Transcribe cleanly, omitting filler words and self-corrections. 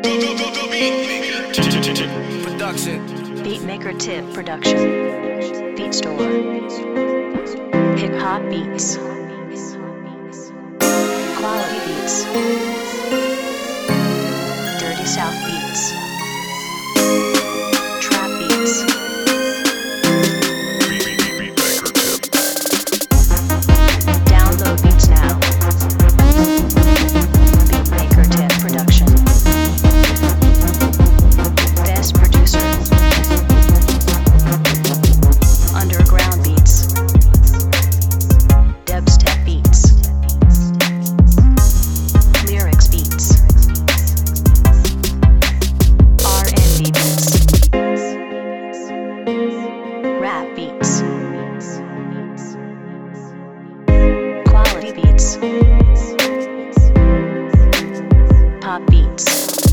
Production. Beatmaker Tip Production. Beat Store. Hip Hop Beats. Quality Beats. Dirty South Beats. Trap Beats. Download beats now. Beatmaker Tip Production. Best producer. Underground beats. Dubstep beats. Lyrics beats. R&B beats. Rap beats. Quality beats. Pop beats.